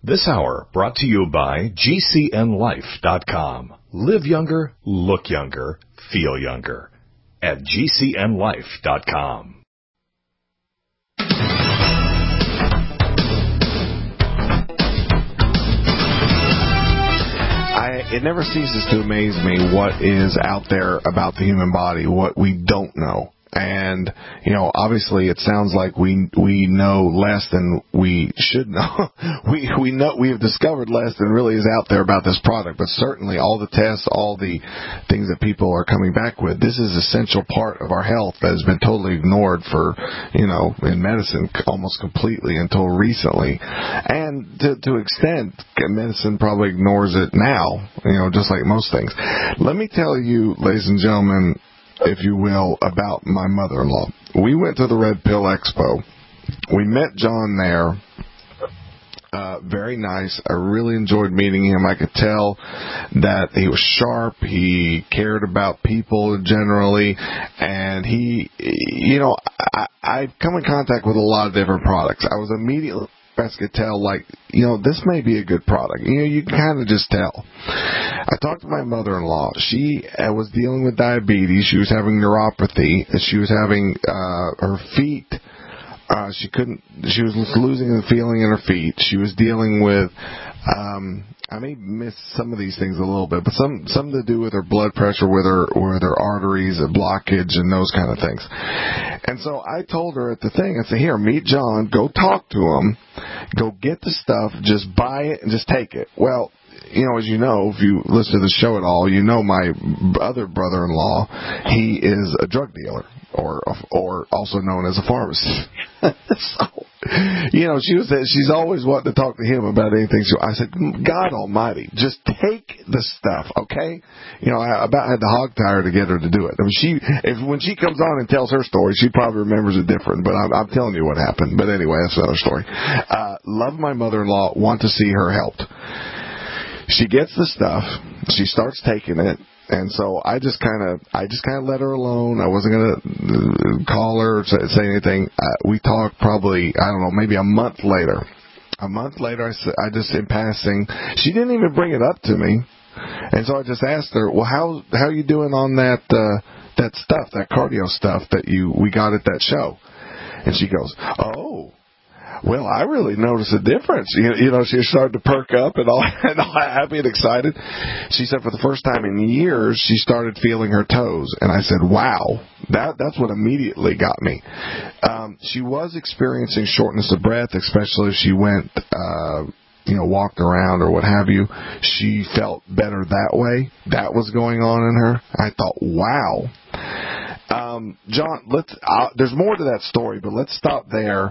This hour brought to you by GCNLife.com. Live younger, look younger, feel younger at GCNLife.com. It never ceases to amaze me what is out there about the human body, what we don't know. And, obviously it sounds like we know less than we should know. we know we have discovered less than really is out there about this product, but certainly all the tests, all the things that people are coming back with, this is an essential part of our health that has been totally ignored for, in medicine almost completely until recently. And to extent, medicine probably ignores it now, just like most things. Let me tell you, ladies and gentlemen, if you will, about my mother-in-law. We went to the Red Pill Expo. We met John there. Very nice. I really enjoyed meeting him. I could tell that he was sharp. He cared about people generally. And he, I've come in contact with a lot of different products. I was immediately could tell, this may be a good product. You can kind of just tell. I talked to my mother-in-law. She was dealing with diabetes. She was having neuropathy. She was having her feet. She was losing the feeling in her feet. She was dealing with, I may miss some of these things a little bit, but some to do with her blood pressure, with her arteries, a blockage, and those kind of things. And so I told her at the thing, I said, here, meet John, go talk to him, go get the stuff, just buy it and just take it. Well, as you know, if you listen to the show at all, my other brother-in-law, he is a drug dealer, or also known as a pharmacist. So, she's always wanting to talk to him about anything. So I said, God Almighty, just take the stuff, okay? I about had to hog tie her to get her to do it. I mean, when she comes on and tells her story, she probably remembers it different, but I'm telling you what happened. But anyway, that's another story. Love my mother-in-law, want to see her helped. She gets the stuff. She starts taking it. And so I just kind of let her alone. I wasn't going to call her or say anything. We talked probably, I don't know, maybe a month later. I just, in passing, she didn't even bring it up to me. And so I just asked her, well, how are you doing on that stuff, that cardio stuff that we got at that show? And she goes, oh, well, I really noticed a difference. She started to perk up and all happy and excited. She said for the first time in years, she started feeling her toes. And I said, wow, that's what immediately got me. She was experiencing shortness of breath, especially if she went, walked around or what have you. She felt better that way. That was going on in her. I thought, wow. John, there's more to that story, but let's stop there.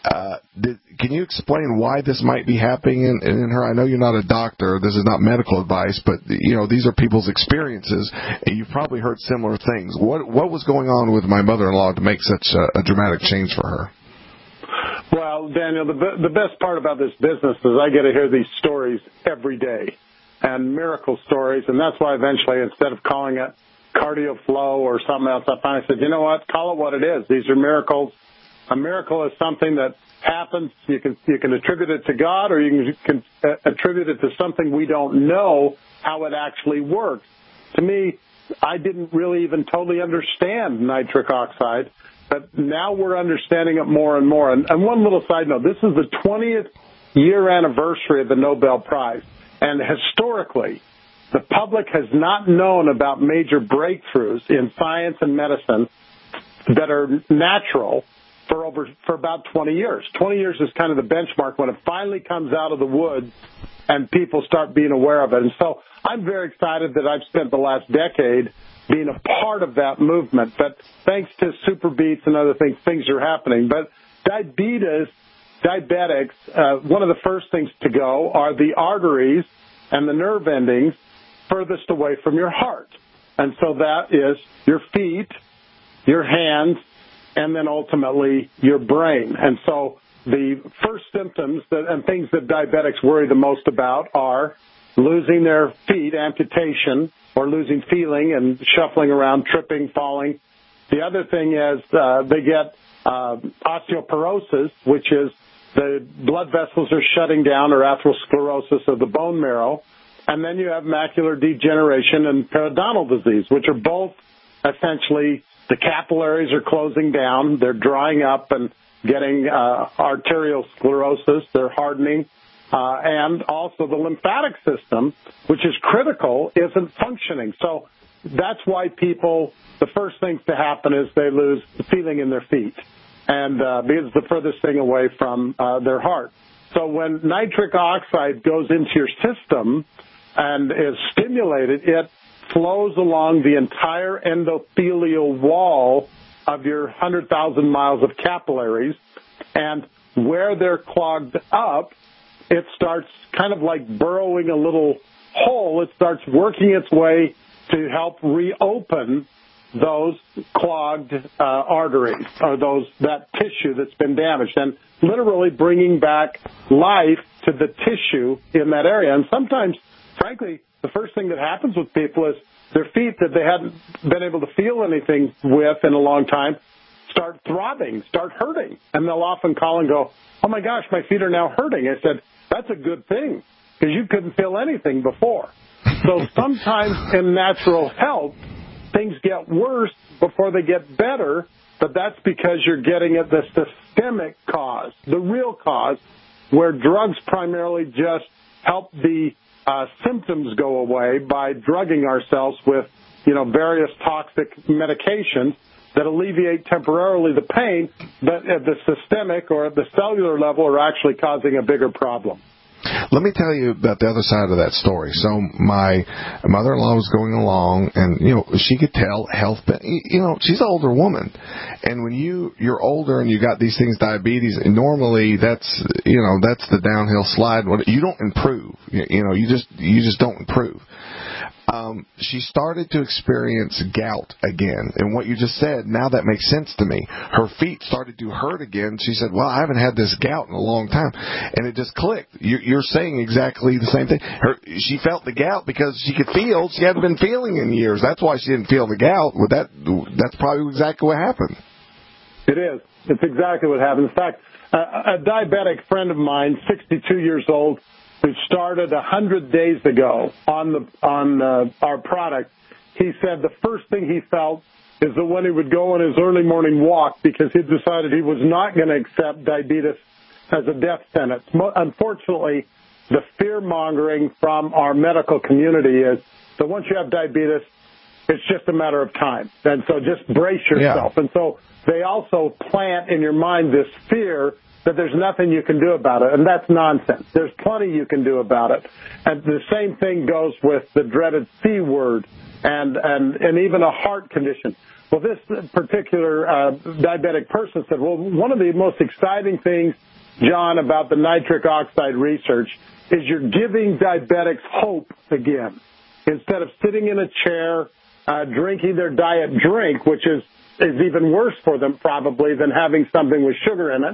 Can you explain why this might be happening in her? I know you're not a doctor. This is not medical advice, but, these are people's experiences, and you've probably heard similar things. What was going on with my mother-in-law to make such a dramatic change for her? Well, Daniel, the best part about this business is I get to hear these stories every day, and miracle stories, and that's why eventually, instead of calling it cardio flow or something else, I finally said, you know what, call it what it is. These are miracles. A miracle is something that happens. You can attribute it to God, or you can attribute it to something we don't know how it actually works. To me, I didn't really even totally understand nitric oxide, but now we're understanding it more and more. And one little side note, this is the 20th year anniversary of the Nobel Prize. And historically, the public has not known about major breakthroughs in science and medicine that are natural for about 20 years. 20 years is kind of the benchmark when it finally comes out of the woods and people start being aware of it. And so I'm very excited that I've spent the last decade being a part of that movement. But thanks to Super Beats and other things are happening. But diabetics, one of the first things to go are the arteries and the nerve endings furthest away from your heart. And so that is your feet, your hands, and then ultimately your brain. And so the first symptoms and things that diabetics worry the most about are losing their feet, amputation, or losing feeling and shuffling around, tripping, falling. The other thing is they get osteoporosis, which is the blood vessels are shutting down, or atherosclerosis of the bone marrow. And then you have macular degeneration and periodontal disease, which are both essentially the capillaries are closing down, they're drying up and getting arterial sclerosis, they're hardening, and also the lymphatic system, which is critical, isn't functioning. So that's why people, the first things to happen is they lose the feeling in their feet, and because it's the furthest thing away from their heart. So when nitric oxide goes into your system and is stimulated, it flows along the entire endothelial wall of your 100,000 miles of capillaries, and where they're clogged up, it starts kind of like burrowing a little hole. It starts working its way to help reopen those clogged arteries, or that tissue that's been damaged, and literally bringing back life to the tissue in that area. And sometimes, frankly, the first thing that happens with people is their feet that they hadn't been able to feel anything with in a long time start throbbing, start hurting. And they'll often call and go, "Oh, my gosh, my feet are now hurting." I said, "That's a good thing, because you couldn't feel anything before." So sometimes in natural health, things get worse before they get better, but that's because you're getting at the systemic cause, the real cause, where drugs primarily just help the symptoms go away by drugging ourselves with, various toxic medications that alleviate temporarily the pain, but at the systemic or at the cellular level are actually causing a bigger problem. Let me tell you about the other side of that story. So my mother-in-law was going along, and, she could tell health, she's an older woman. And when you're older and you got these things, diabetes, and normally that's the downhill slide. You don't improve. You just don't improve. She started to experience gout again. And what you just said, now that makes sense to me. Her feet started to hurt again. She said, "Well, I haven't had this gout in a long time." And it just clicked. You're saying exactly the same thing. She felt the gout because she could feel. She hadn't been feeling in years. That's why she didn't feel the gout. That's probably exactly what happened. It is. It's exactly what happened. In fact, a diabetic friend of mine, 62 years old, who started 100 days ago on our product, he said the first thing he felt is that when he would go on his early morning walk, because he decided he was not going to accept diabetes as a death sentence. Unfortunately, the fear-mongering from our medical community is that once you have diabetes, it's just a matter of time. And so just brace yourself. Yeah. And so they also plant in your mind this fear that there's nothing you can do about it, and that's nonsense. There's plenty you can do about it. And the same thing goes with the dreaded C word and even a heart condition. Well, this particular diabetic person said, well, one of the most exciting things, John, about the nitric oxide research is you're giving diabetics hope again. Instead of sitting in a chair, drinking their diet drink, which is even worse for them probably than having something with sugar in it.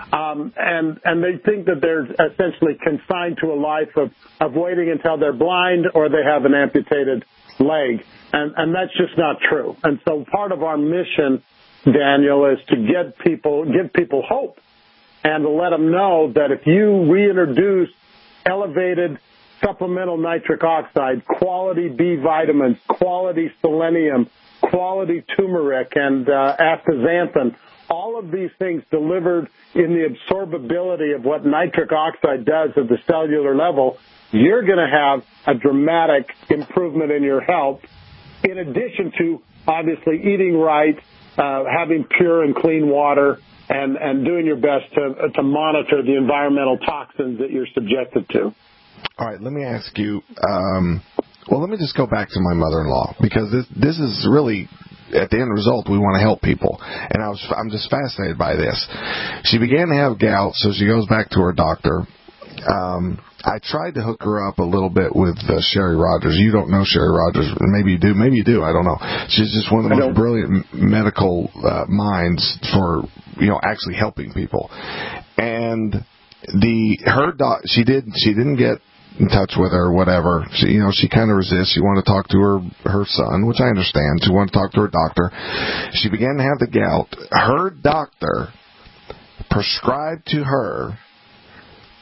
And they think that they're essentially consigned to a life of waiting until they're blind or they have an amputated leg. And that's just not true. And so part of our mission, Daniel, is to give people hope and to let them know that if you reintroduce elevated supplemental nitric oxide, quality B vitamins, quality selenium, quality turmeric, and astaxanthin, all of these things delivered in the absorbability of what nitric oxide does at the cellular level, you're going to have a dramatic improvement in your health, in addition to, obviously, eating right, having pure and clean water, and doing your best to monitor the environmental toxins that you're subjected to. All right, let me ask you, let me just go back to my mother-in-law, because this is really, at the end result, we want to help people. And I'm just fascinated by this. She began to have gout, so she goes back to her doctor. I tried to hook her up a little bit with Sherry Rogers. You don't know Sherry Rogers. Maybe you do. Maybe you do. I don't know. She's just one of the most brilliant medical minds for, actually helping people. And she didn't get in touch with her, whatever. She kind of resists. She wanted to talk to her son, which I understand. She wanted to talk to her doctor. She began to have the gout. Her doctor prescribed to her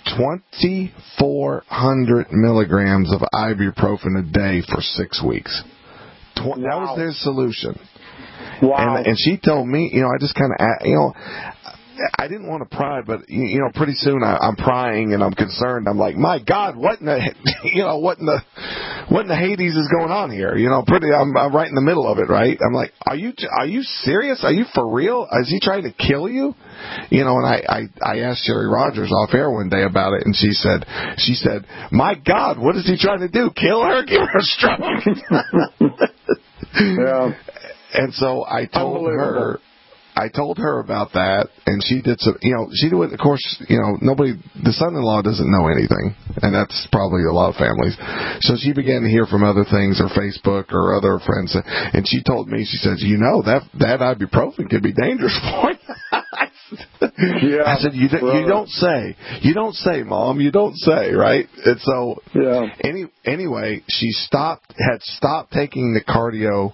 2,400 milligrams of ibuprofen a day for 6 weeks. Wow. That was their solution. Wow. And she told me, I just kind of, I didn't want to pry, but pretty soon I'm prying and I'm concerned. I'm like, my God, what in the Hades is going on here? I'm right in the middle of it, right? I'm like, are you serious? Are you for real? Is he trying to kill you? And I asked Sherry Rogers off air one day about it, and she said, my God, what is he trying to do? Kill her? Give her a stroke? Yeah. And so I told her about that, and she did some, she did, of course, the son-in-law doesn't know anything, and that's probably a lot of families. So she began to hear from other things, or Facebook, or other friends, and she told me, she says, that ibuprofen could be dangerous for you. Yeah. I said, you don't say, Mom, you don't say, right? And so, anyway, she had stopped taking the cardio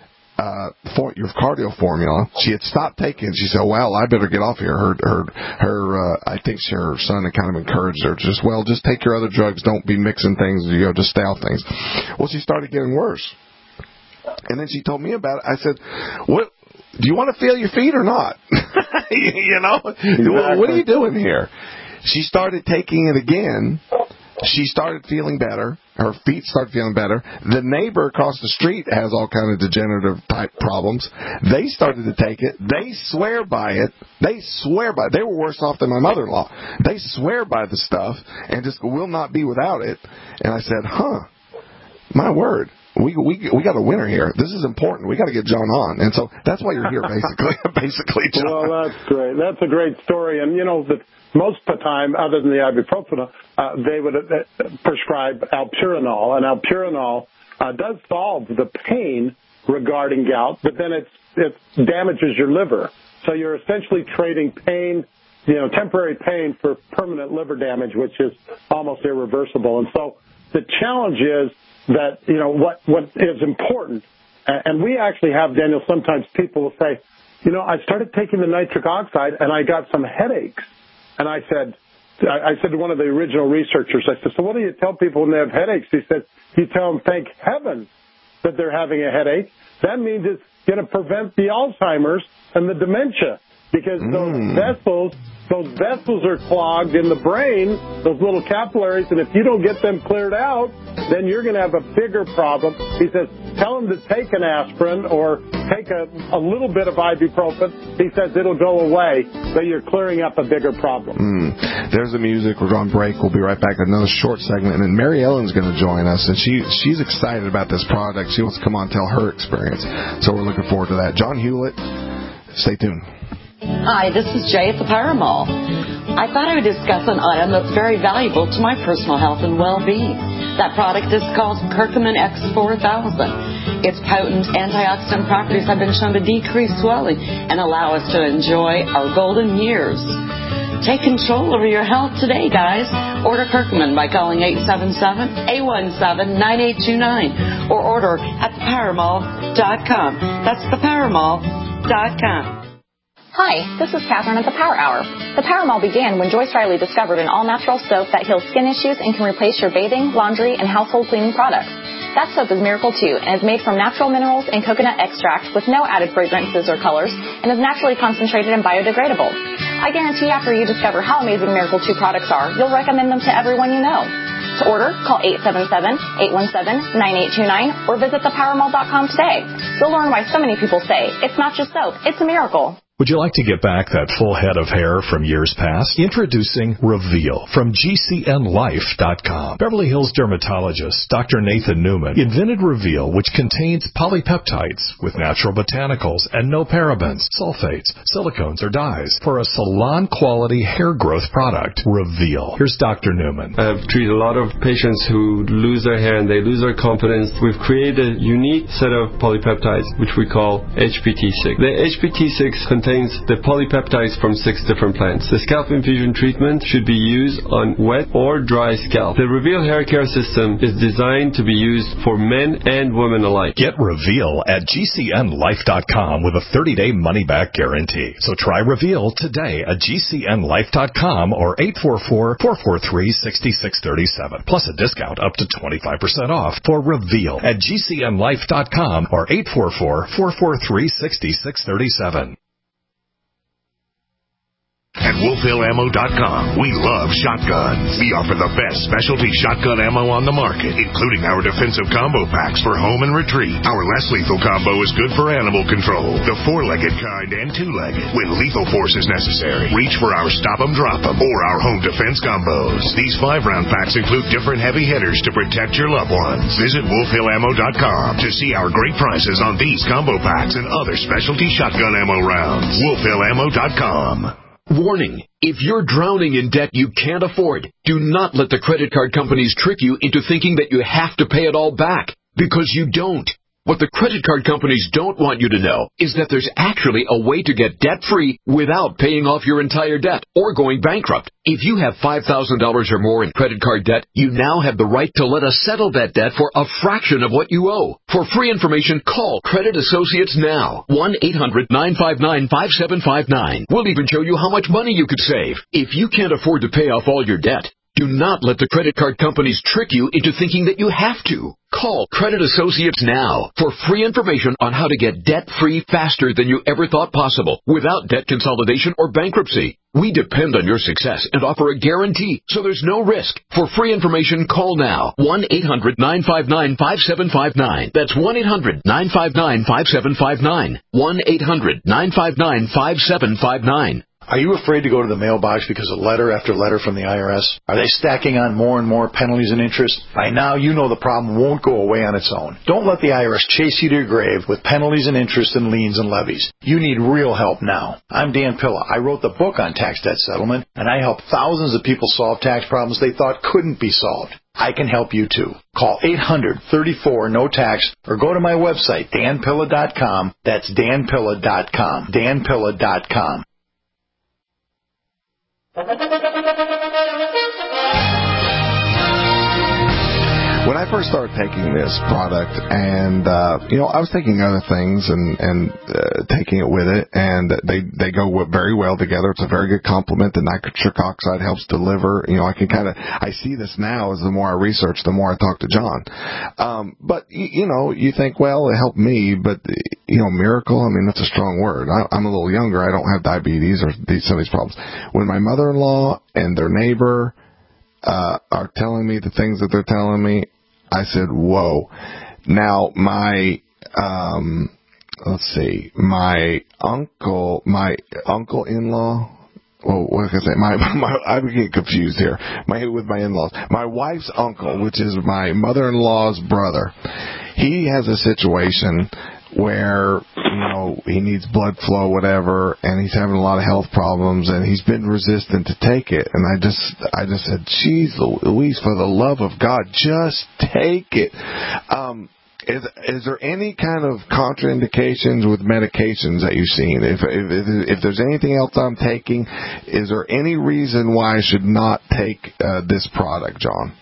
formula. She had stopped taking it. She said, well, I better get off here. I think her son had kind of encouraged her to just take your other drugs. Don't be mixing things. Just stay off things. Well, she started getting worse. And then she told me about it. I said, what? Do you want to feel your feet or not? Exactly. What are you doing here? She started taking it again. She started feeling better. Her feet started feeling better. The neighbor across the street has all kind of degenerative type problems. They started to take it. They swear by it. They were worse off than my mother-in-law. They swear by the stuff and just will not be without it. And I said, my word. We got a winner here. This is important. We got to get John on, and so that's why you're here, basically, John. Well, that's great. That's a great story, and most of the time, other than the ibuprofen, they would prescribe alpurinol, and alpurinol does solve the pain regarding gout, but then it damages your liver. So you're essentially trading pain, temporary pain, for permanent liver damage, which is almost irreversible. And so the challenge is that, what is important, and we actually have, Daniel, sometimes people will say, I started taking the nitric oxide and I got some headaches. And I said to one of the original researchers, I said, so what do you tell people when they have headaches? He said, you tell them, thank heaven that they're having a headache. That means it's going to prevent the Alzheimer's and the dementia, because those vessels are clogged in the brain, those little capillaries, and if you don't get them cleared out, then you're going to have a bigger problem. He says, tell them to take an aspirin or take a little bit of ibuprofen. He says it'll go away, but you're clearing up a bigger problem. There's the music. We're on break. We'll be right back with another short segment, and then Mary Ellen's going to join us, and she's excited about this product. She wants to come on and tell her experience, so we're looking forward to that. John Hewlett, stay tuned. Hi, this is Jay at the Paramall. I thought I would discuss an item that's very valuable to my personal health and well-being. That product is called Curcumin X4000. Its potent antioxidant properties have been shown to decrease swelling and allow us to enjoy our golden years. Take control over your health today, guys. Order Curcumin by calling 877-817-9829 or order at theparamall.com. That's theparamall.com. Hi, this is Catherine at the Power Hour. The Paramall began when Joyce Riley discovered an all-natural soap that heals skin issues and can replace your bathing, laundry, and household cleaning products. That soap is Miracle 2 and is made from natural minerals and coconut extract with no added fragrances or colors and is naturally concentrated and biodegradable. I guarantee after you discover how amazing Miracle 2 products are, you'll recommend them to everyone you know. To order, call 877-817-9829 or visit theparamall.com today. You'll learn why so many people say, it's not just soap, it's a miracle. Would you like to get back that full head of hair from years past? Introducing Reveal from GCNLife.com. Beverly Hills dermatologist Dr. Nathan Newman invented Reveal, which contains polypeptides with natural botanicals and no parabens, sulfates, silicones, or dyes for a salon-quality hair growth product. Reveal. Here's Dr. Newman. I've treated a lot of patients who lose their hair and they lose their confidence. We've created a unique set of polypeptides, which we call HPT6. The HPT6 contains contains the polypeptides from 6 different plants. The scalp infusion treatment should be used on wet or dry scalp. The Reveal hair care system is designed to be used for men and women alike. Get Reveal at GCNlife.com with a 30-day money-back guarantee. So try Reveal today at GCNlife.com or 844-443-6637. Plus a discount up to 25% off for Reveal at GCNlife.com or 844-443-6637. At WolfHillAmmo.com, we love shotguns. We offer the best specialty shotgun ammo on the market, including our defensive combo packs for home and retreat. Our less lethal combo is good for animal control, the 4-legged kind and 2-legged. When lethal force is necessary, reach for our Stop 'em, Drop 'em, or our home defense combos. These 5-round packs include different heavy hitters to protect your loved ones. Visit WolfHillAmmo.com to see our great prices on these combo packs and other specialty shotgun ammo rounds. WolfHillAmmo.com. Warning, if you're drowning in debt you can't afford, do not let the credit card companies trick you into thinking that you have to pay it all back, because you don't. What the credit card companies don't want you to know is that there's actually a way to get debt-free without paying off your entire debt or going bankrupt. If you have $5,000 or more in credit card debt, you now have the right to let us settle that debt for a fraction of what you owe. For free information, call Credit Associates now. 1-800-959-5759. We'll even show you how much money you could save. If you can't afford to pay off all your debt, do not let the credit card companies trick you into thinking that you have to. Call Credit Associates now for free information on how to get debt-free faster than you ever thought possible without debt consolidation or bankruptcy. We depend on your success and offer a guarantee, so there's no risk. For free information, call now. 1-800-959-5759. That's 1-800-959-5759. 1-800-959-5759. Are you afraid to go to the mailbox because of letter after letter from the IRS? Are they stacking on more and more penalties and interest? By now, you know the problem won't go away on its own. Don't let the IRS chase you to your grave with penalties and interest and liens and levies. You need real help now. I'm Dan Pilla. I wrote the book on tax debt settlement, and I help thousands of people solve tax problems they thought couldn't be solved. I can help you too. Call 800-34-NO-TAX or go to my website, danpilla.com. That's danpilla.com. danpilla.com. When I first started taking this product, and I was taking other things and taking it with it, and they go very well together. It's a very good complement. The nitric oxide helps deliver. I see this now as the more I research, the more I talk to John. But you think, well, it helped me, but miracle. I mean, that's a strong word. I'm a little younger. I don't have diabetes or some of these problems. When my mother-in-law and their neighbor are telling me the things that they're telling me, I said, whoa. Now, my uncle-in-law, well, what can I say? I'm getting confused here. With my in-laws. My wife's uncle, which is my mother-in-law's brother, he has a situation where, he needs blood flow, whatever, and he's having a lot of health problems, and he's been resistant to take it. And I just said, geez, Louise, for the love of God, just take it. Is there any kind of contraindications with medications that you've seen? If there's anything else I'm taking, is there any reason why I should not take this product, John?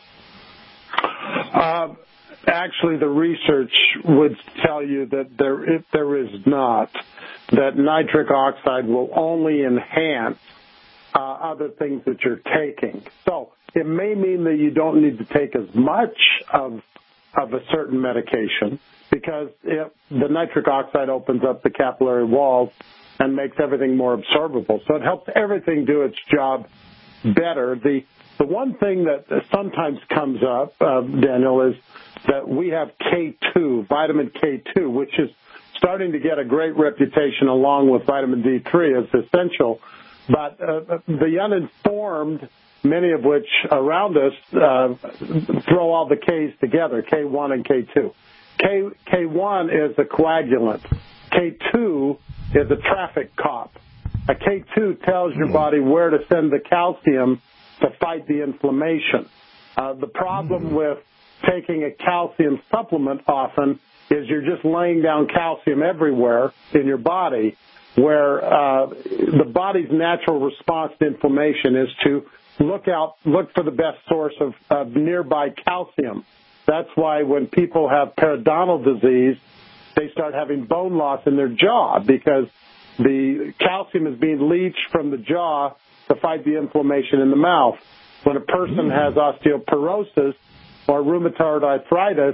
Actually, the research would tell you that there is not. That nitric oxide will only enhance other things that you're taking. So it may mean that you don't need to take as much of a certain medication because the nitric oxide opens up the capillary walls and makes everything more absorbable. So it helps everything do its job better. The one thing that sometimes comes up, Daniel, is that we have K2, vitamin K2, which is starting to get a great reputation along with vitamin D3 as essential. But the uninformed, many of which around us, throw all the Ks together, K1 and K2. K1 is a coagulant. K2 is a traffic cop. A K2 tells your body where to send the calcium to fight the inflammation. The problem with taking a calcium supplement often is you're just laying down calcium everywhere in your body, where the body's natural response to inflammation is to look for the best source of nearby calcium. That's why when people have periodontal disease, they start having bone loss in their jaw, because the calcium is being leached from the jaw to fight the inflammation in the mouth. When a person has osteoporosis or rheumatoid arthritis,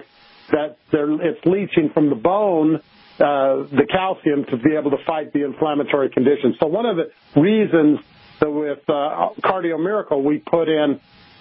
it's leaching from the bone the calcium to be able to fight the inflammatory conditions. So one of the reasons that with Cardio Miracle we put in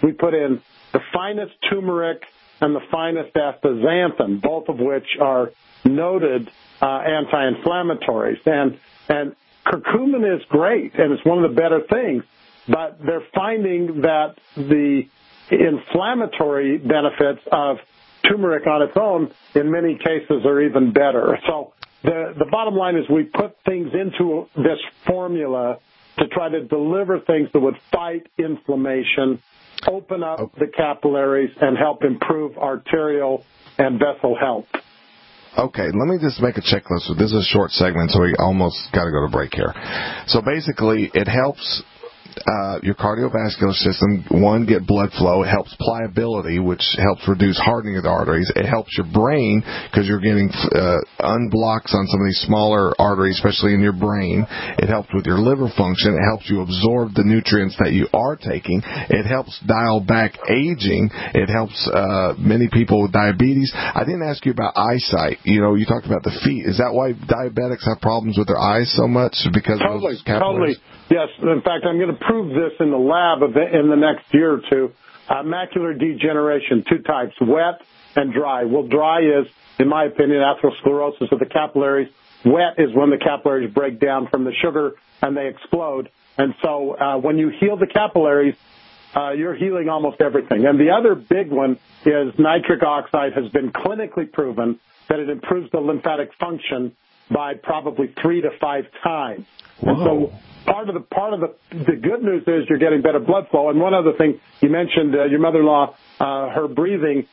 the finest turmeric and the finest astaxanthin, both of which are noted anti-inflammatories. And curcumin is great, and it's one of the better things, but they're finding that the inflammatory benefits of turmeric on its own in many cases are even better. So the bottom line is we put things into this formula to try to deliver things that would fight inflammation, open up the capillaries, and help improve arterial and vessel health. Okay, let me just make a checklist. This is a short segment, so we almost got to go to break here. So basically, it helps your cardiovascular system, one, get blood flow. It helps pliability, which helps reduce hardening of the arteries. It helps your brain because you're getting unblocks on some of these smaller arteries, especially in your brain. It helps with your liver function. It helps you absorb the nutrients that you are taking. It helps dial back aging. It helps many people with diabetes. I didn't ask you about eyesight. You talked about the feet. Is that why diabetics have problems with their eyes so much? Because of those capillaries? Totally. Yes. In fact, I'm going to prove this in the lab in the next year or two. Macular degeneration, two types, wet and dry. Well, dry is, in my opinion, atherosclerosis of the capillaries. Wet is when the capillaries break down from the sugar and they explode. And so when you heal the capillaries, you're healing almost everything. And the other big one is nitric oxide has been clinically proven that it improves the lymphatic function by probably 3 to 5 times. Whoa. And so part of the good news is you're getting better blood flow. And one other thing, you mentioned your mother-in-law, her breathing.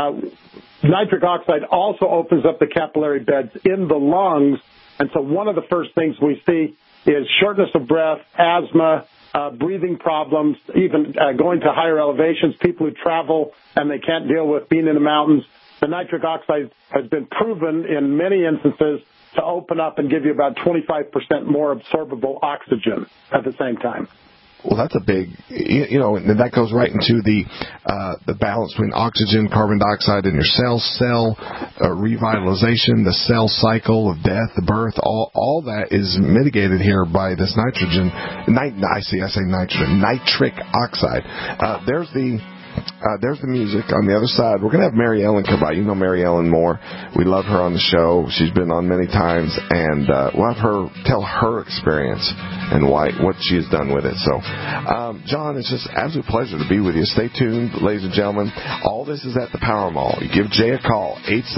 Nitric oxide also opens up the capillary beds in the lungs. And so one of the first things we see is shortness of breath, asthma, breathing problems, even going to higher elevations, people who travel and they can't deal with being in the mountains. The nitric oxide has been proven in many instances to open up and give you about 25% more absorbable oxygen at the same time. Well, that's a big, and that goes right into the balance between oxygen, carbon dioxide in your cell revitalization, the cell cycle of death, the birth, all that is mitigated here by this nitrogen. I say nitrogen, nitric oxide. There's the music on the other side. We're going to have Mary Ellen come by. You know Mary Ellen Moore. We love her on the show. She's been on many times, and we'll have her tell her experience and what she has done with it. So, John, it's just an absolute pleasure to be with you. Stay tuned, ladies and gentlemen. All this is at the Power Mall. You give Jay a call,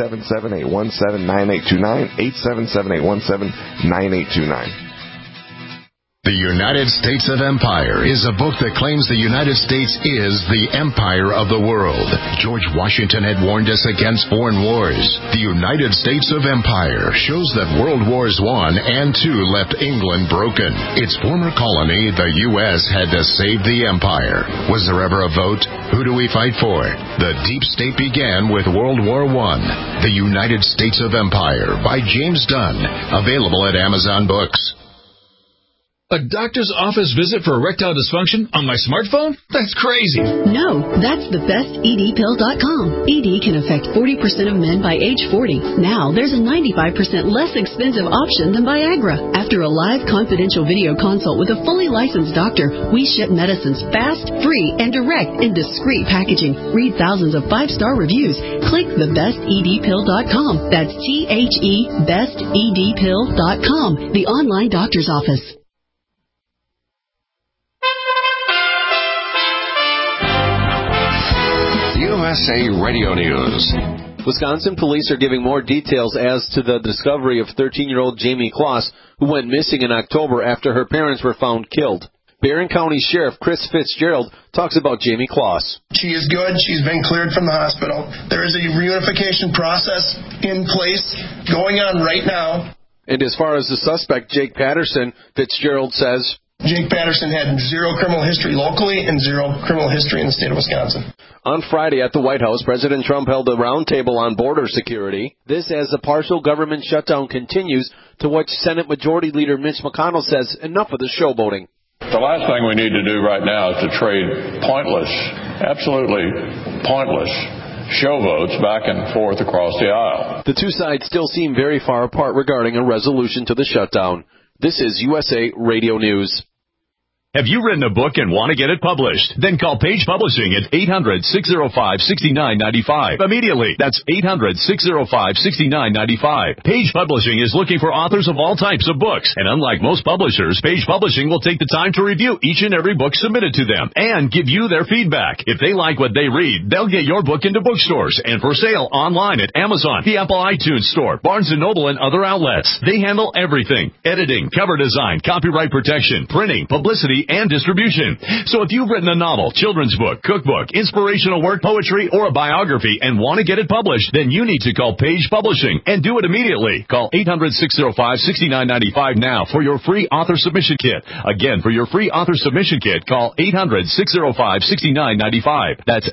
877-817-9829, 877-817-9829. The United States of Empire is a book that claims the United States is the empire of the world. George Washington had warned us against foreign wars. The United States of Empire shows that World Wars I and II left England broken. Its former colony, the U.S., had to save the empire. Was there ever a vote? Who do we fight for? The deep state began with World War I. The United States of Empire by James Dunn. Available at Amazon Books. A doctor's office visit for erectile dysfunction on my smartphone? That's crazy. No, that's thebestedpill.com. ED can affect 40% of men by age 40. Now, there's a 95% less expensive option than Viagra. After a live confidential video consult with a fully licensed doctor, we ship medicines fast, free, and direct in discreet packaging. Read thousands of 5-star reviews. Click thebestedpill.com. That's THE bestedpill.com, the online doctor's office. USA Radio News. Wisconsin police are giving more details as to the discovery of 13-year-old Jamie Kloss, who went missing in October after her parents were found killed. Barron County Sheriff Chris Fitzgerald talks about Jamie Kloss. She is good. She's been cleared from the hospital. There is a reunification process in place going on right now. And as far as the suspect, Jake Patterson, Fitzgerald says, Jake Patterson had 0 criminal history locally and 0 criminal history in the state of Wisconsin. On Friday at the White House, President Trump held a roundtable on border security. This as the partial government shutdown continues, to which Senate Majority Leader Mitch McConnell says enough of the showboating. The last thing we need to do right now is to trade pointless, absolutely pointless, show votes back and forth across the aisle. The two sides still seem very far apart regarding a resolution to the shutdown. This is USA Radio News. Have you written a book and want to get it published? Then call Page Publishing at 800-605-6995. Immediately. That's 800-605-6995. Page Publishing is looking for authors of all types of books. And unlike most publishers, Page Publishing will take the time to review each and every book submitted to them and give you their feedback. If they like what they read, they'll get your book into bookstores and for sale online at Amazon, the Apple iTunes Store, Barnes & Noble, and other outlets. They handle everything: editing, cover design, copyright protection, printing, publicity, and distribution. So if you've written a novel, children's book, cookbook, inspirational work, poetry, or a biography and want to get it published, then you need to call Page Publishing and do it immediately. Call 800-605-6995 now for your free author submission kit. Again, for your free author submission kit, call 800-605-6995. That's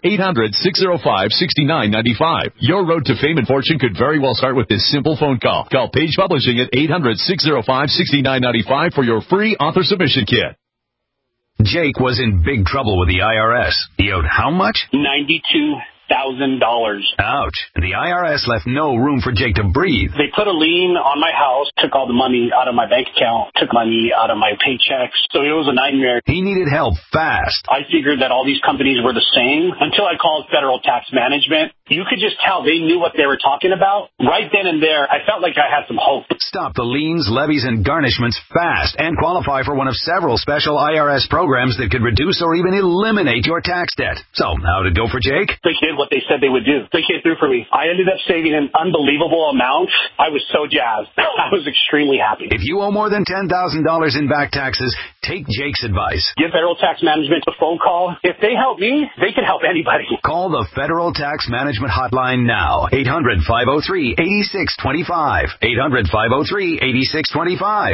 800-605-6995. Your road to fame and fortune could very well start with this simple phone call. Call Page Publishing at 800-605-6995 for your free author submission kit. Jake was in big trouble with the IRS. He owed how much? $92,000. Ouch. The IRS left no room for Jake to breathe. They put a lien on my house, took all the money out of my bank account, took money out of my paychecks. So it was a nightmare. He needed help fast. I figured that all these companies were the same until I called Federal Tax Management. You could just tell they knew what they were talking about. Right then and there, I felt like I had some hope. Stop the liens, levies, and garnishments fast and qualify for one of several special IRS programs that could reduce or even eliminate your tax debt. So, how'd it go for Jake? They did what they said they would do. They came through for me. I ended up saving an unbelievable amount. I was so jazzed. I was extremely happy. If you owe more than $10,000 in back taxes, take Jake's advice. Give Federal Tax Management a phone call. If they help me, they can help anybody. Call the Federal Tax Management hotline now. 800-503-8625. 800-503-8625.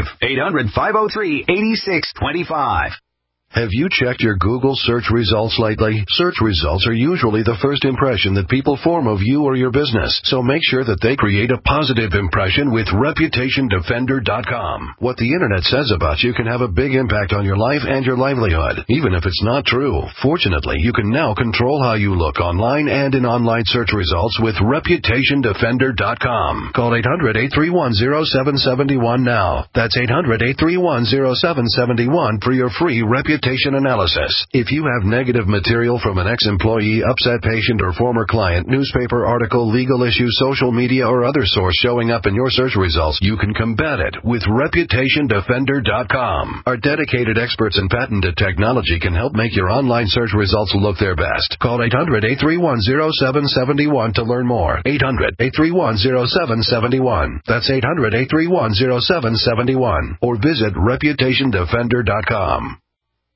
800-503-8625. Have you checked your Google search results lately? Search results are usually the first impression that people form of you or your business, so make sure that they create a positive impression with ReputationDefender.com. What the Internet says about you can have a big impact on your life and your livelihood, even if it's not true. Fortunately, you can now control how you look online and in online search results with ReputationDefender.com. Call 800-831-0771 now. That's 800-831-0771 for your free reputation analysis. If you have negative material from an ex-employee, upset patient, or former client, newspaper article, legal issue, social media, or other source showing up in your search results, you can combat it with ReputationDefender.com. Our dedicated experts in patented technology can help make your online search results look their best. Call 800-831-0771 to learn more. 800-831-0771. That's 800-831-0771. Or visit ReputationDefender.com.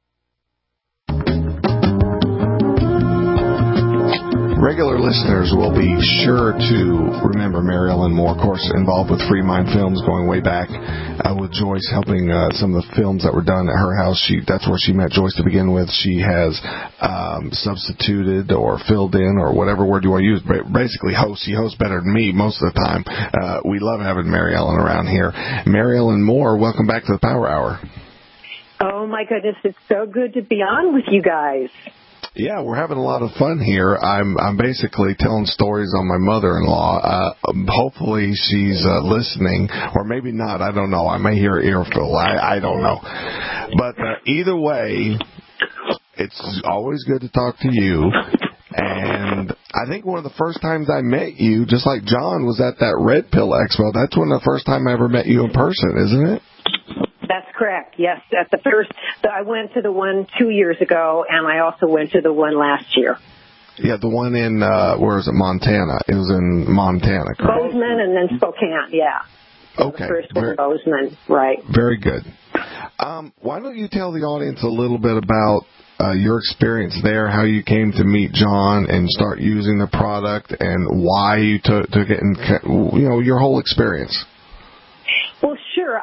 Regular listeners will be sure to remember Mary Ellen Moore, of course, involved with Free Mind Films going way back with Joyce, helping some of the films that were done at her house. That's where she met Joyce to begin with. She has substituted or filled in or whatever word you want to use, basically hosts. She hosts better than me most of the time. We love having Mary Ellen around here. Mary Ellen Moore, welcome back to the Power Hour. Oh, my goodness. It's so good to be on with you guys. Yeah, we're having a lot of fun here. I'm basically telling stories on my mother-in-law. Hopefully she's listening, or maybe not. I don't know. I may hear an earful. I don't know. But either way, it's always good to talk to you. And I think one of the first times I met you, just like John, was at that Red Pill Expo. That's one of the first time I ever met you in person, isn't it? That's correct. Yes, at the first, I went to the one 2 years ago, and I also went to the one last year. Yeah, the one in where is it? Montana. It was in Montana, correct? Bozeman and then Spokane. Yeah. Okay. The first one, Bozeman, right? Very good. Why don't you tell the audience a little bit about your experience there, how you came to meet John and start using the product, and why you took it, and your whole experience. Well, sure.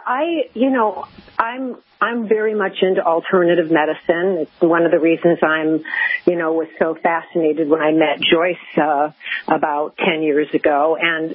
I'm very much into alternative medicine. It's one of the reasons was so fascinated when I met Joyce about 10 years ago. And,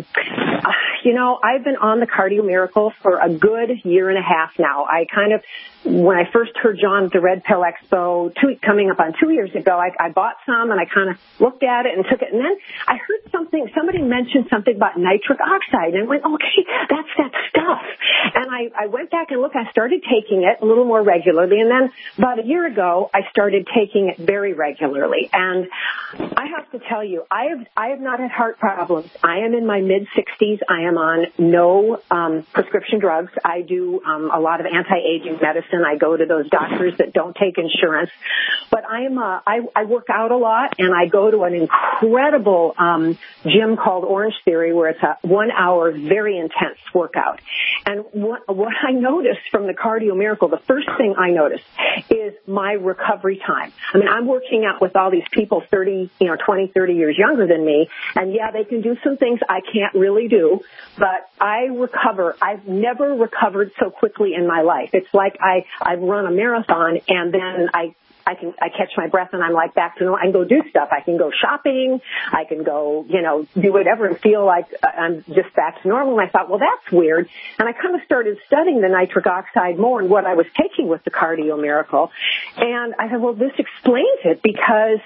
I've been on the Cardio Miracle for a good year and a half now. When I first heard John at the Red Pill Expo coming up on 2 years ago, I bought some and I kind of looked at it and took it. And then I heard somebody mentioned something about nitric oxide, and went, okay, that's that stuff. And I went back and looked. I started taking it a little more regularly. And then about a year ago, I started taking it very regularly. And I have to tell you, I have not had heart problems. I am in my mid-60s. I am on no prescription drugs. I do a lot of anti-aging medicine. I go to those doctors that don't take insurance. But I work out a lot, and I go to an incredible gym called Orange Theory, where it's a 1 hour, very intense workout. And what I noticed from the Cardio Miracle, the first thing I noticed is my recovery time. I mean, I'm working out with all these people 20, 30 years younger than me, and yeah, they can do some things I can't really do, but I recover. I've never recovered so quickly in my life. It's like I've run a marathon, and then I catch my breath and I'm like back to normal. I can go do stuff. I can go shopping. I can go, do whatever and feel like I'm just back to normal. And I thought, well, that's weird. And I kind of started studying the nitric oxide more and what I was taking with the Cardio Miracle. And I thought, well, this explains it, because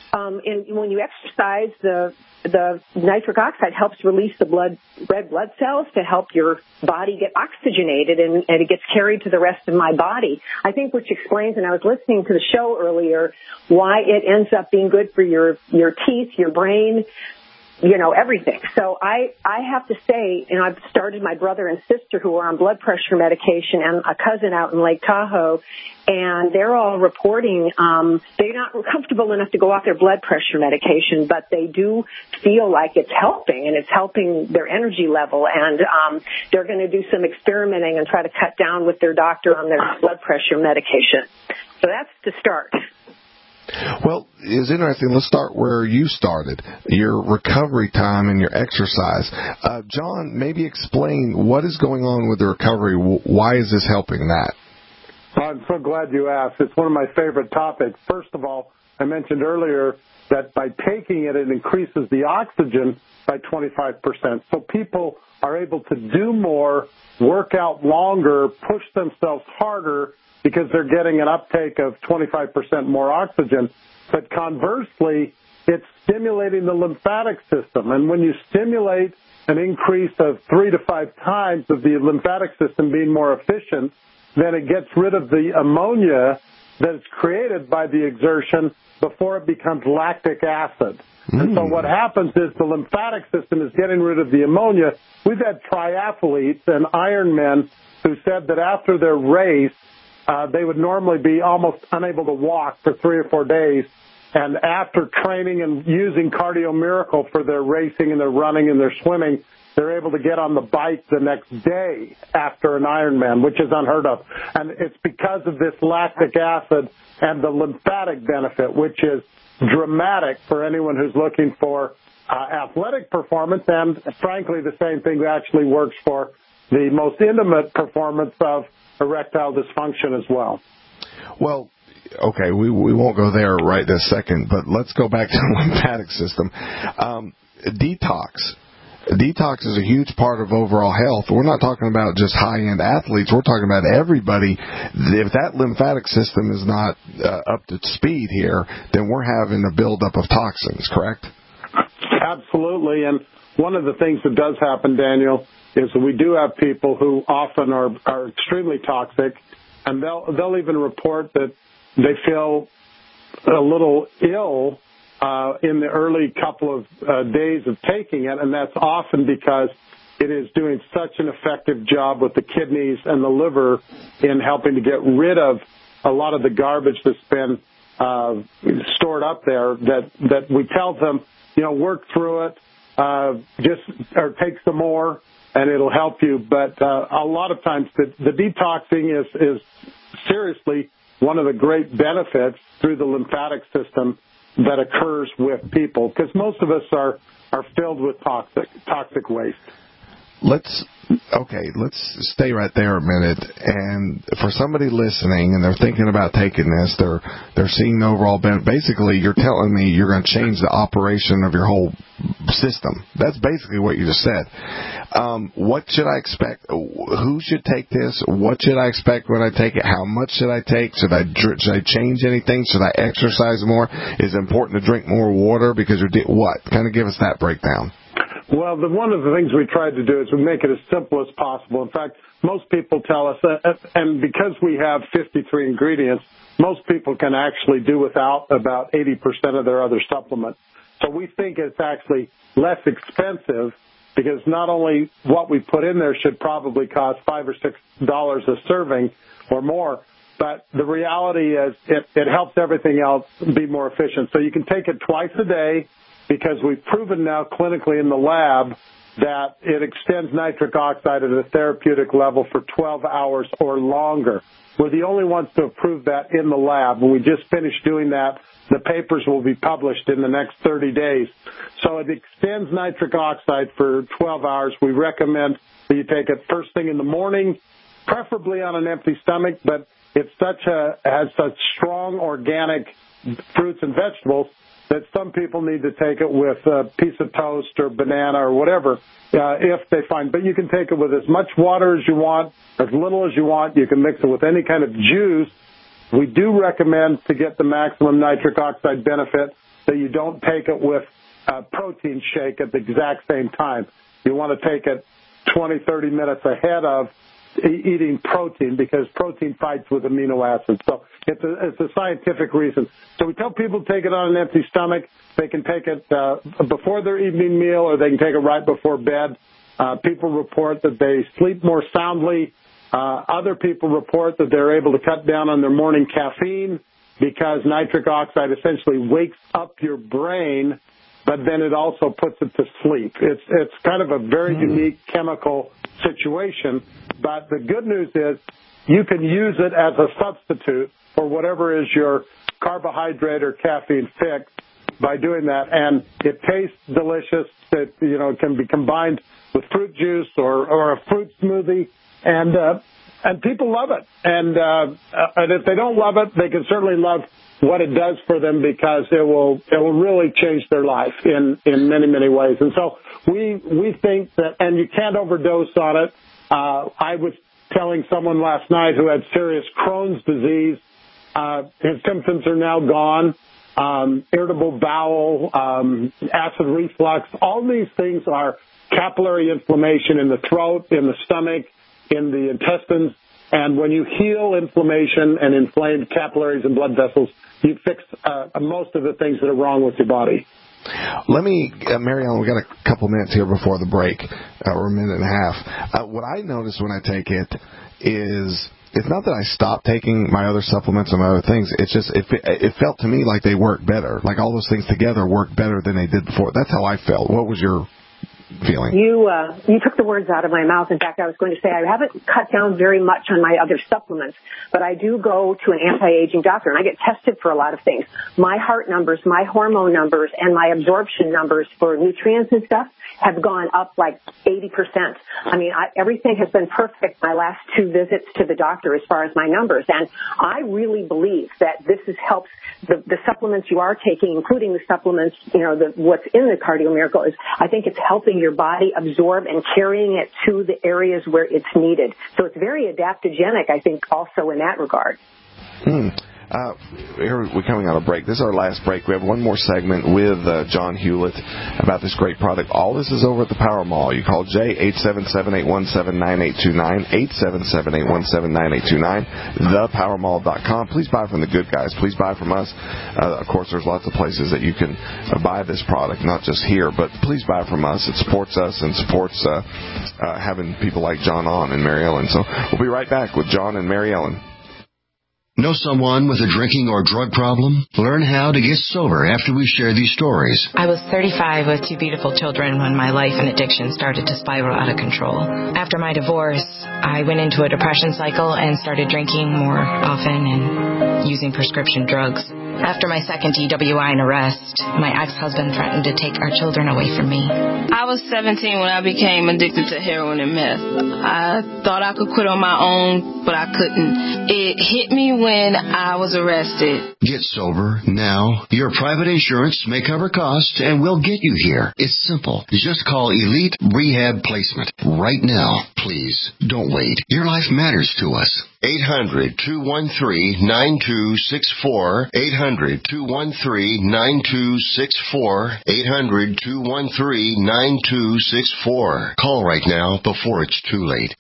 when you exercise, the nitric oxide helps release the red blood cells to help your body get oxygenated, and it gets carried to the rest of my body. I think which explains, and I was listening to the show earlier, why it ends up being good for your teeth, your brain, everything. So I have to say, I've started my brother and sister who are on blood pressure medication, and a cousin out in Lake Tahoe, and they're all reporting they're not comfortable enough to go off their blood pressure medication, but they do feel like it's helping, and it's helping their energy level, and they're going to do some experimenting and try to cut down with their doctor on their blood pressure medication. So that's the start. Well, it's interesting. Let's start where you started, your recovery time and your exercise. John, maybe explain what is going on with the recovery. Why is this helping that? I'm so glad you asked. It's one of my favorite topics. First of all, I mentioned earlier that by taking it, it increases the oxygen by 25%. So people are able to do more, work out longer, push themselves harder, because they're getting an uptake of 25% more oxygen. But conversely, it's stimulating the lymphatic system. And when you stimulate an increase of 3 to 5 times of the lymphatic system being more efficient, then it gets rid of the ammonia that is created by the exertion before it becomes lactic acid. And so what happens is the lymphatic system is getting rid of the ammonia. We've had triathletes and Ironmen who said that after their race, they would normally be almost unable to walk for 3 or 4 days. And after training and using Cardio Miracle for their racing and their running and their swimming, they're able to get on the bike the next day after an Ironman, which is unheard of. And it's because of this lactic acid and the lymphatic benefit, which is dramatic for anyone who's looking for athletic performance. And frankly, the same thing actually works for the most intimate performance of erectile dysfunction as well. Well, okay, we won't go there right this second, but let's go back to the lymphatic system. Detox. Detox is a huge part of overall health. We're not talking about just high-end athletes. We're talking about everybody. If that lymphatic system is not up to speed here, then we're having a buildup of toxins, correct? Absolutely. And one of the things that does happen, Daniel, is that we do have people who often are extremely toxic, and they'll even report that they feel a little ill in the early couple of days of taking it, and that's often because it is doing such an effective job with the kidneys and the liver in helping to get rid of a lot of the garbage that's been stored up there, that we tell them, work through it, or take some more. and it'll help you. But a lot of times the detoxing is seriously one of the great benefits through the lymphatic system that occurs with people, because most of us are filled with toxic waste. Let's stay right there a minute. And for somebody listening and they're thinking about taking this, they're seeing the overall benefit. Basically, you're telling me you're going to change the operation of your whole system. That's basically what you just said. What should I expect? Who should take this? What should I expect when I take it? How much should I take? Should I change anything? Should I exercise more? Is it important to drink more water? Because what? Kind of give us that breakdown. Well, one of the things we tried to do is we make it as simple as possible. In fact, most people tell us, and because we have 53 ingredients, most people can actually do without about 80% of their other supplements. So we think it's actually less expensive, because not only what we put in there should probably cost $5 or $6 a serving or more, but the reality is it helps everything else be more efficient. So you can take it twice a day, because we've proven now clinically in the lab that it extends nitric oxide at a therapeutic level for 12 hours or longer. We're the only ones to have proved that in the lab, and we just finished doing that. The papers will be published in the next 30 days. So it extends nitric oxide for 12 hours. We recommend that you take it first thing in the morning, preferably on an empty stomach, but it has such strong organic fruits and vegetables that some people need to take it with a piece of toast or banana or whatever, if they find. But you can take it with as much water as you want, as little as you want. You can mix it with any kind of juice. We do recommend, to get the maximum nitric oxide benefit, that you don't take it with a protein shake at the exact same time. You want to take it 20, 30 minutes ahead of eating protein, because protein fights with amino acids. So it's a scientific reason. So we tell people to take it on an empty stomach. They can take it before their evening meal, or they can take it right before bed. People report that they sleep more soundly. Other people report that they're able to cut down on their morning caffeine, because nitric oxide essentially wakes up your brain, but then it also puts it to sleep. It's kind of a very unique chemical situation. But the good news is you can use it as a substitute for whatever is your carbohydrate or caffeine fix by doing that. And it tastes delicious. It can be combined with fruit juice or a fruit smoothie, and people love it. And if they don't love it, they can certainly love what it does for them, because it will really change their life in many, many ways. And so we think that, and you can't overdose on it. I was telling someone last night who had serious Crohn's disease, his symptoms are now gone. Irritable bowel, acid reflux, all these things are capillary inflammation in the throat, in the stomach, in the intestines. And when you heal inflammation and inflamed capillaries and blood vessels, you fix most of the things that are wrong with your body. Let me, Mary Ellen, we got a couple minutes here before the break, or a minute and a half. What I notice when I take it is, it's not that I stopped taking my other supplements and my other things. It's just, it felt to me like they work better. Like all those things together work better than they did before. That's how I felt. What was your feeling? You took the words out of my mouth. In fact, I was going to say I haven't cut down very much on my other supplements, but I do go to an anti-aging doctor, and I get tested for a lot of things. My heart numbers, my hormone numbers, and my absorption numbers for nutrients and stuff have gone up like 80%. I mean, everything has been perfect my last 2 visits to the doctor as far as my numbers. And I really believe that this helps the supplements you are taking, including the supplements, what's in the Cardio Miracle, is I think it's helping your body absorb and carrying it to the areas where it's needed. So it's very adaptogenic, I think, also in that regard. Here we're coming on a break. This is our last break. We have one more segment with John Hewlett about this great product. All this is over at the Power Mall. You call Jay, 877-817-9829, 877-817-9829, thepowermall.com. Please buy from the good guys. Please buy from us. Of course, there's lots of places that you can buy this product, not just here, but please buy from us. It supports us and supports having people like John on and Mary Ellen. So we'll be right back with John and Mary Ellen. Know someone with a drinking or drug problem? Learn how to get sober after we share these stories. I was 35 with 2 beautiful children when my life and addiction started to spiral out of control. After my divorce, I went into a depression cycle and started drinking more often and using prescription drugs. After my second DWI and arrest, my ex-husband threatened to take our children away from me. I was 17 when I became addicted to heroin and meth. I thought I could quit on my own, but I couldn't. It hit me when I was arrested. Get sober now. Your private insurance may cover costs and we'll get you here. It's simple. Just call Elite Rehab Placement right now. Please, don't wait. Your life matters to us. 800-213-9264. 800-213-9264. 800-213-9264. Call right now before it's too late.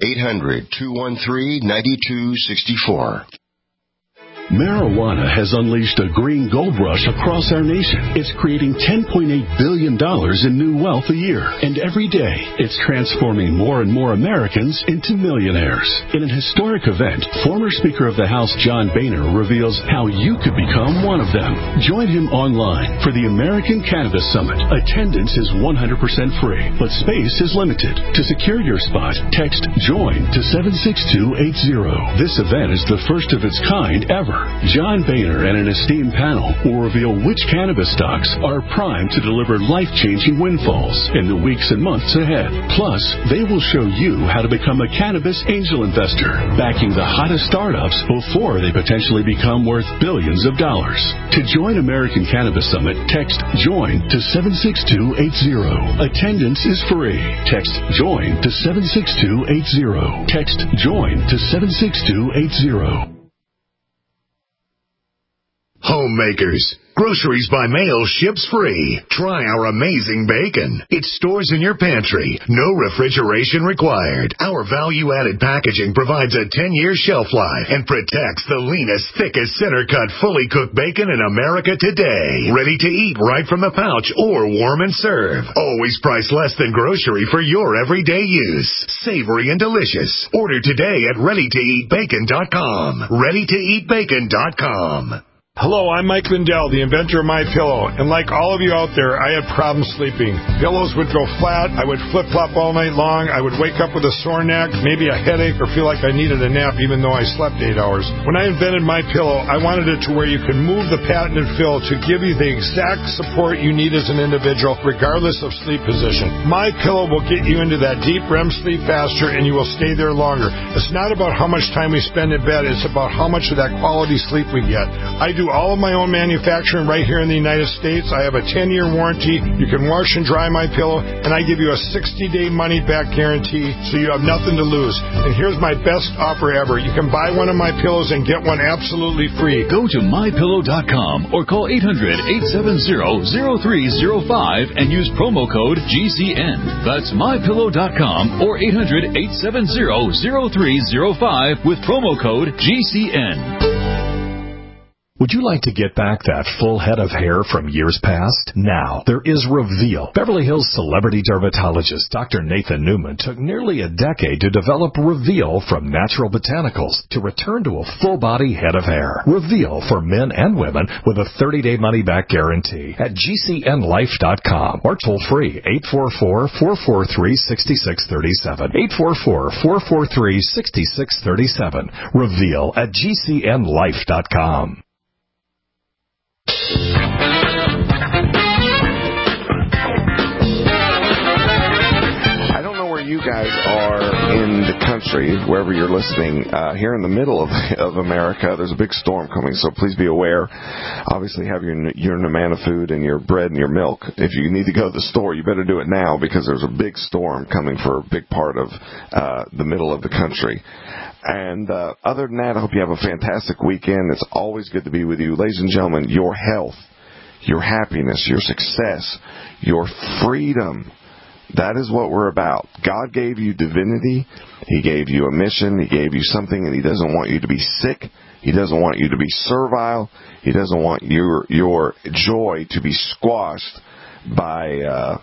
800-213-9264. Marijuana has unleashed a green gold rush across our nation. It's creating $10.8 billion in new wealth a year. And every day, it's transforming more and more Americans into millionaires. In an historic event, former Speaker of the House John Boehner reveals how you could become one of them. Join him online for the American Cannabis Summit. Attendance is 100% free, but space is limited. To secure your spot, text JOIN to 76280. This event is the first of its kind ever. John Boehner and an esteemed panel will reveal which cannabis stocks are primed to deliver life-changing windfalls in the weeks and months ahead. Plus, they will show you how to become a cannabis angel investor, backing the hottest startups before they potentially become worth billions of dollars. To join American Cannabis Summit, text JOIN to 76280. Attendance is free. Text JOIN to 76280. Text JOIN to 76280. Homemakers. Groceries by mail ships free. Try our amazing bacon. It stores in your pantry. No refrigeration required. Our value-added packaging provides a 10-year shelf life and protects the leanest, thickest, center-cut, fully cooked bacon in America today. Ready to eat right from the pouch or warm and serve. Always priced less than grocery for your everyday use. Savory and delicious. Order today at ReadyToEatBacon.com. ReadyToEatBacon.com. Hello, I'm Mike Lindell, the inventor of MyPillow, and like all of you out there, I had problems sleeping. Pillows would go flat, I would flip-flop all night long, I would wake up with a sore neck, maybe a headache, or feel like I needed a nap even though I slept 8 hours. When I invented MyPillow, I wanted it to where you can move the patented fill to give you the exact support you need as an individual, regardless of sleep position. MyPillow will get you into that deep REM sleep faster, and you will stay there longer. It's not about how much time we spend in bed, it's about how much of that quality sleep we get. I do all of my own manufacturing right here in the United States. I have a 10-year warranty. You can wash and dry MyPillow, and I give you a 60-day money-back guarantee, so you have nothing to lose. And here's my best offer ever. You can buy one of my pillows and get one absolutely free. Go to MyPillow.com or call 800-870-0305 and use promo code GCN. That's MyPillow.com or 800-870-0305 with promo code GCN. Would you like to get back that full head of hair from years past? Now, there is Reveal. Beverly Hills celebrity dermatologist Dr. Nathan Newman took nearly a decade to develop Reveal from natural botanicals to return to a full-body head of hair. Reveal for men and women with a 30-day money-back guarantee at GCNlife.com or toll-free 844-443-6637. 844-443-6637. Reveal at GCNlife.com. I don't know where you guys are in the country, wherever you're listening. Here in the middle of America, there's a big storm coming, so please be aware. Obviously, have your Namana food and your bread and your milk. If you need to go to the store, you better do it now because there's a big storm coming for a big part of the middle of the country. And other than that, I hope you have a fantastic weekend. It's always good to be with you. Ladies and gentlemen, your health, your happiness, your success, your freedom, that is what we're about. God gave you divinity. He gave you a mission. He gave you something, and He doesn't want you to be sick. He doesn't want you to be servile. He doesn't want your joy to be squashed by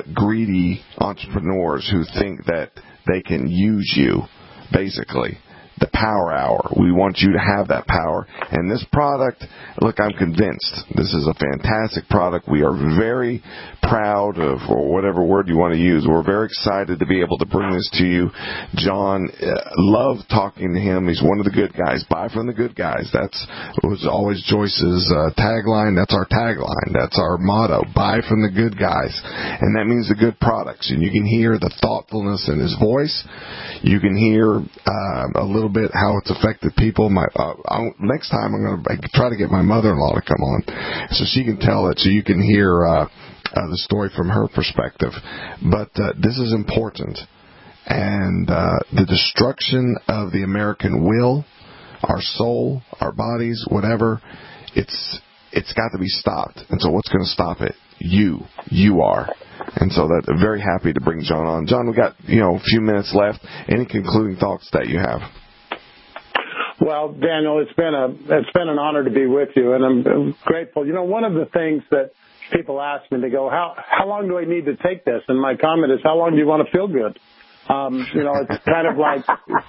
greedy entrepreneurs who think that they can use you. Basically, the Power Hour. We want you to have that power. And this product, look, I'm convinced this is a fantastic product. We are very proud of, or whatever word you want to use, we're very excited to be able to bring this to you. John, love talking to him. He's one of the good guys. Buy from the good guys. That was always Joyce's tagline. That's our tagline. That's our motto. Buy from the good guys. And that means the good products. And you can hear the thoughtfulness in his voice. You can hear a little bit how it's affected people. Next time I'm going to try to get my mother-in-law to come on so she can tell it, so you can hear the story from her perspective. But this is important. And the destruction of the American will, our soul, our bodies, whatever, it's got to be stopped. And so what's going to stop it? You are. And so that I'm very happy to bring John on. John, we got a few minutes left. Any concluding thoughts that you have? Well, Daniel, it's been an honor to be with you, and I'm grateful. One of the things that people ask me, they go, how long do I need to take this? And my comment is, how long do you want to feel good? It's kind of like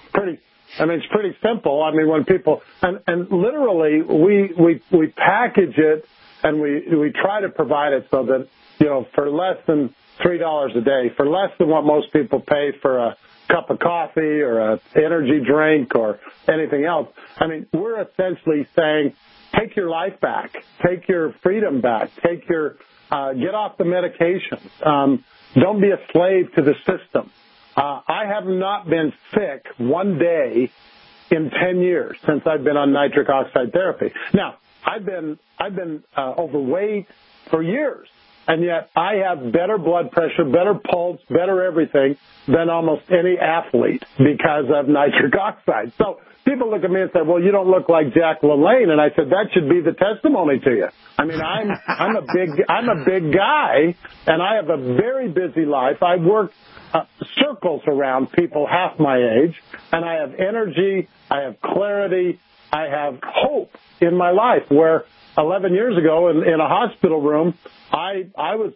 it's pretty simple. I mean, when people and literally we package it and we try to provide it so that for less than $3 a day, for less than what most people pay for a cup of coffee or a energy drink or anything else. I mean, we're essentially saying, take your life back, take your freedom back, take your get off the medications. Don't be a slave to the system. I have not been sick one day in 10 years since I've been on nitric oxide therapy. Now, I've been overweight for years, and yet I have better blood pressure, better pulse, better everything than almost any athlete because of nitric oxide. So people look at me and say, well, you don't look like Jack LaLanne. And I said, that should be the testimony to you. I mean, I'm a big guy, and I have a very busy life. I work circles around people half my age, and I have energy, I have clarity, I have hope in my life, where 11 years ago in a hospital room, I was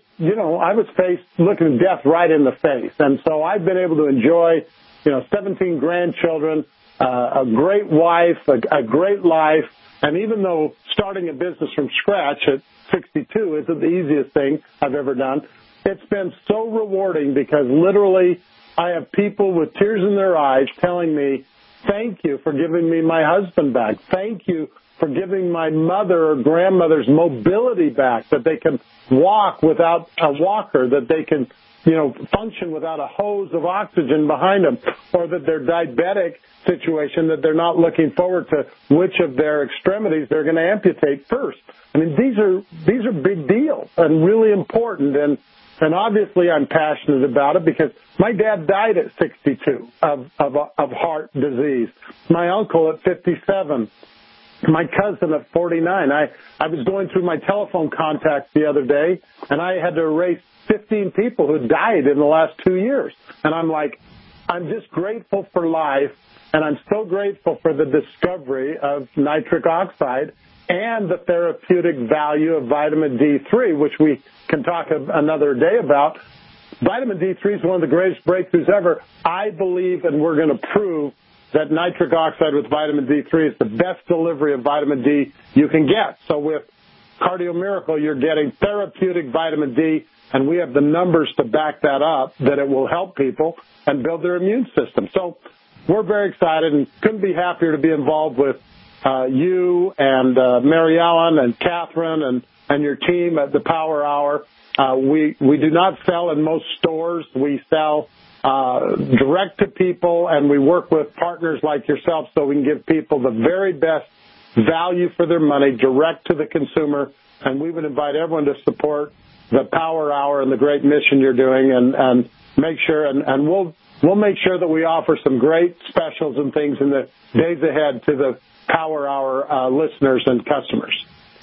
looking death right in the face. And so I've been able to enjoy, 17 grandchildren, a great wife, a great life. And even though starting a business from scratch at 62 isn't the easiest thing I've ever done, it's been so rewarding because literally I have people with tears in their eyes telling me, thank you for giving me my husband back. Thank you for giving my mother or grandmother's mobility back, that they can walk without a walker, that they can, function without a hose of oxygen behind them, or that their diabetic situation, that they're not looking forward to which of their extremities they're going to amputate first. I mean, these are big deals and really important, and obviously I'm passionate about it because my dad died at 62 of heart disease. My uncle at 57. My cousin at 49. I was going through my telephone contacts the other day, and I had to erase 15 people who died in the last 2 years. And I'm like, I'm just grateful for life, and I'm so grateful for the discovery of nitric oxide and the therapeutic value of vitamin D3, which we can talk another day about. Vitamin D3 is one of the greatest breakthroughs ever. I believe, and we're going to prove, that nitric oxide with vitamin D3 is the best delivery of vitamin D you can get. So with Cardio Miracle, you're getting therapeutic vitamin D, and we have the numbers to back that up, that it will help people and build their immune system. So we're very excited and couldn't be happier to be involved with you and Mary Ellen and Catherine and your team at the Power Hour. We do not sell in most stores. We sell direct to people, and we work with partners like yourself so we can give people the very best value for their money direct to the consumer. And we would invite everyone to support the Power Hour and the great mission you're doing, and make sure, and we'll make sure that we offer some great specials and things in the days ahead to the Power Hour listeners and customers.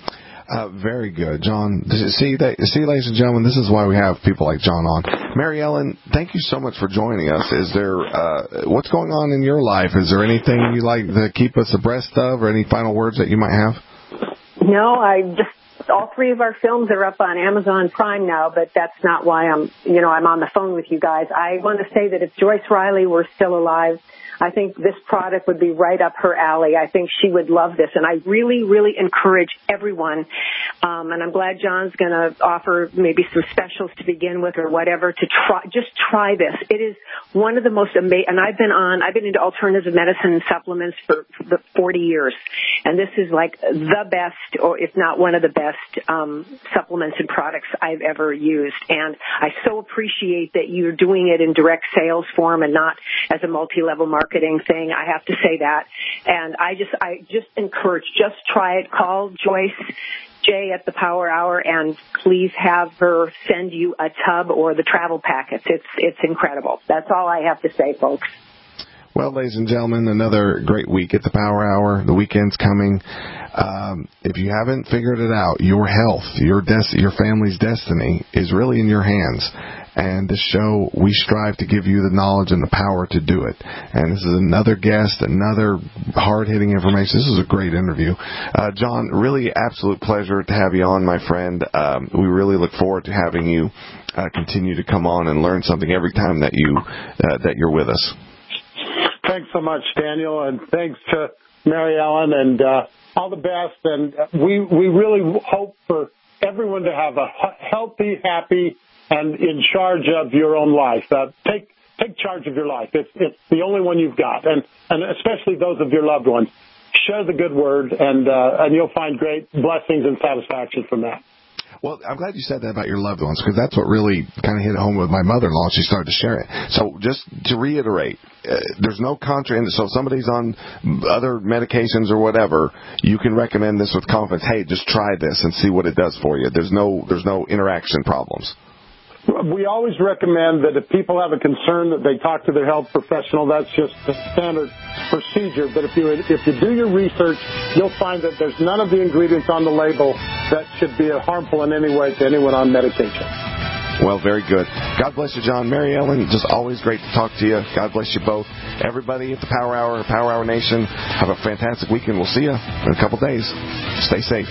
Very good, John. See, ladies and gentlemen, this is why we have people like John on. Mary Ellen, thank you so much for joining us. Is there what's going on in your life? Is there anything you'd like to keep us abreast of, or any final words that you might have? No, all three of our films are up on Amazon Prime now, but that's not why I'm on the phone with you guys. I want to say that if Joyce Riley were still alive, I think this product would be right up her alley. I think she would love this, and I really, really encourage everyone, and I'm glad John's going to offer maybe some specials to begin with or whatever to try this. It is one of the most amazing, and I've been into alternative medicine and supplements for 40 years, and this is like the best, or if not one of the best, supplements and products I've ever used. And I so appreciate that you're doing it in direct sales form and not as a multi-level marketing thing. I have to say that. And I just encourage, just try it. Call Joyce J at the Power Hour and please have her send you a tub or the travel packets. It's incredible. That's all I have to say, folks. Well, ladies and gentlemen, another great week at the Power Hour. The weekend's coming. If you haven't figured it out, your health, your family's destiny is really in your hands. And this show, we strive to give you the knowledge and the power to do it. And this is another guest, another hard-hitting information. This is a great interview. John, really absolute pleasure to have you on, my friend. We really look forward to having you continue to come on and learn something every time that you're with us. Thanks so much, Daniel, and thanks to Mary Ellen, and all the best. And we really hope for everyone to have a healthy, happy, and in charge of your own life. Take charge of your life. It's the only one you've got, and especially those of your loved ones. Share the good word, and you'll find great blessings and satisfaction from that. Well, I'm glad you said that about your loved ones, because that's what really kind of hit home with my mother-in-law. She started to share it. So just to reiterate, there's no so if somebody's on other medications or whatever, you can recommend this with confidence. Hey, just try this and see what it does for you. There's no interaction problems. We always recommend that if people have a concern that they talk to their health professional. That's just the standard procedure. But if you do your research, you'll find that there's none of the ingredients on the label that should be harmful in any way to anyone on medication. Well, very good. God bless you, John. Mary Ellen, just always great to talk to you. God bless you both. Everybody at the Power Hour, Power Hour Nation, have a fantastic weekend. We'll see you in a couple days. Stay safe.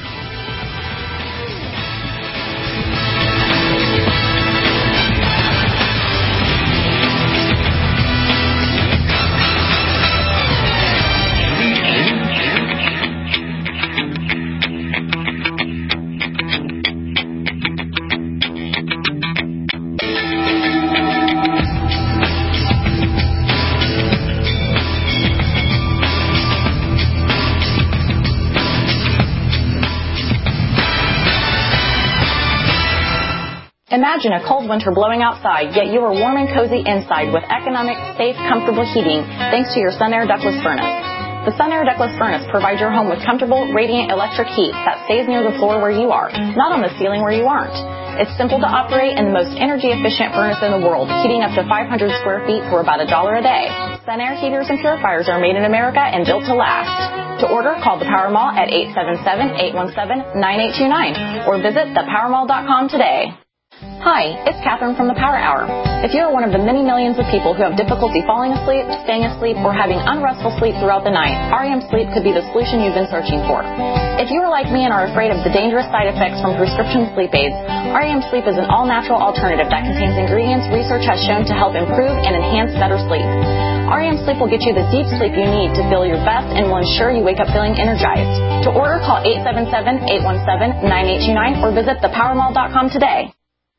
Imagine a cold winter blowing outside, yet you are warm and cozy inside with economic, safe, comfortable heating thanks to your Sunair ductless furnace. The Sunair ductless furnace provides your home with comfortable, radiant electric heat that stays near the floor where you are, not on the ceiling where you aren't. It's simple to operate and the most energy-efficient furnace in the world, heating up to 500 square feet for about $1 a day. Sunair heaters and purifiers are made in America and built to last. To order, call the Power Mall at 877-817-9829 or visit thepowermall.com today. Hi, it's Catherine from the Power Hour. If you are one of the many millions of people who have difficulty falling asleep, staying asleep, or having unrestful sleep throughout the night, REM Sleep could be the solution you've been searching for. If you are like me and are afraid of the dangerous side effects from prescription sleep aids, REM Sleep is an all-natural alternative that contains ingredients research has shown to help improve and enhance better sleep. REM Sleep will get you the deep sleep you need to feel your best and will ensure you wake up feeling energized. To order, call 877-817-9829 or visit thepowermall.com today.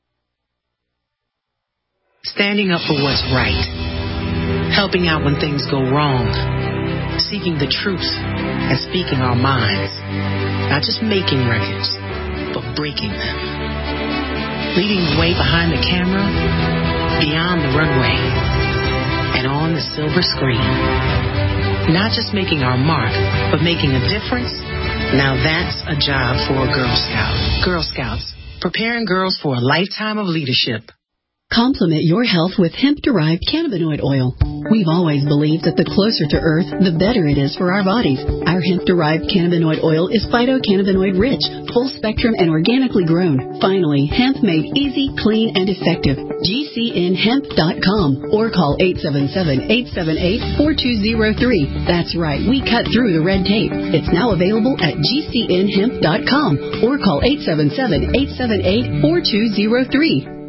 Standing up for what's right, helping out when things go wrong, seeking the truth, and speaking our minds. Not just making records, but breaking them. Leading the way behind the camera, beyond the runway, and on the silver screen. Not just making our mark, but making a difference. Now that's a job for a Girl Scout. Girl Scouts, preparing girls for a lifetime of leadership. Complement your health with hemp-derived cannabinoid oil. We've always believed that the closer to Earth, the better it is for our bodies. Our hemp-derived cannabinoid oil is phytocannabinoid-rich, full-spectrum, and organically grown. Finally, hemp made easy, clean, and effective. GCNhemp.com or call 877-878-4203. That's right, we cut through the red tape. It's now available at GCNhemp.com or call 877-878-4203.